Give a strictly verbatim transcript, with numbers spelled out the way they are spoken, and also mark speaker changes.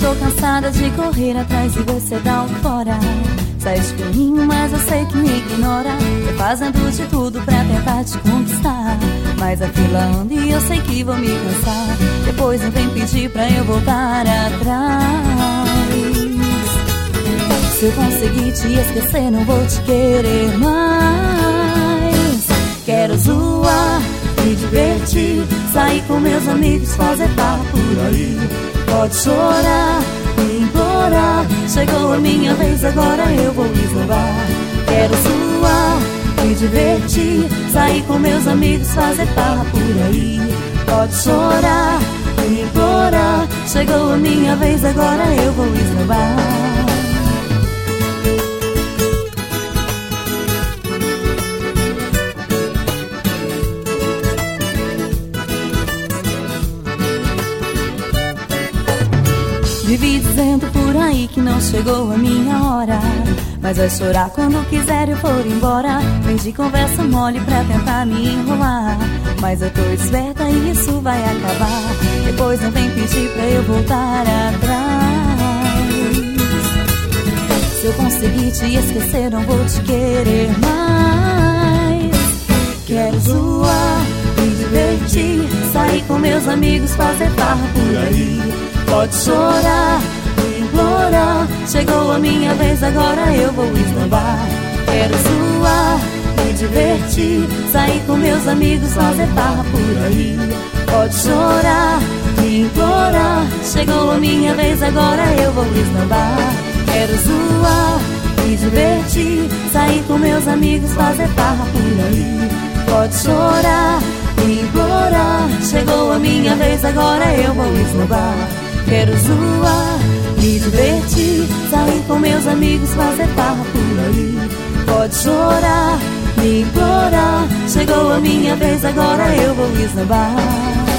Speaker 1: tô cansada de correr atrás e você dá um fora. Sai de caminho, mas eu sei que me ignora. Tô fazendo de tudo pra tentar te conquistar, mas a fila anda e eu sei que vou me cansar. Depois não vem pedir pra eu voltar atrás. Se eu conseguir te esquecer, não vou te querer mais. Quero zoar, me divertir, sair com meus amigos, fazer farra por aí. Pode chorar, me implorar, chegou a minha vez, agora eu vou esnobar. Quero zoar, me divertir, sair com meus amigos, fazer farra por aí. Pode chorar, me implorar, chegou a minha vez, agora eu vou esnobar. Vivi dizendo por aí que não chegou a minha hora, mas vai chorar quando quiser eu for embora. Vem de conversa mole pra tentar me enrolar, mas eu tô esperta e isso vai acabar. Depois não vem pedir pra eu voltar atrás. Se eu conseguir te esquecer, não vou te querer mais. Quero zoar, me divertir, sair com meus amigos, fazer farra por aí. Pode chorar, me implorar, chegou a minha vez, agora eu vou esnobar. Quero zoar, me divertir, sair com meus amigos, fazer farra por aí. Pode chorar, me implorar, chegou a minha vez, agora eu vou esnobar. Quero zoar, me divertir, sair com meus amigos, fazer farra por aí. Pode chorar, me implorar, chegou a minha vez, agora eu vou esnobar. Quero zoar, me divertir, sair com meus amigos, fazer farra por aí. Pode chorar, me implorar, chegou a minha vez, agora eu vou esnobar.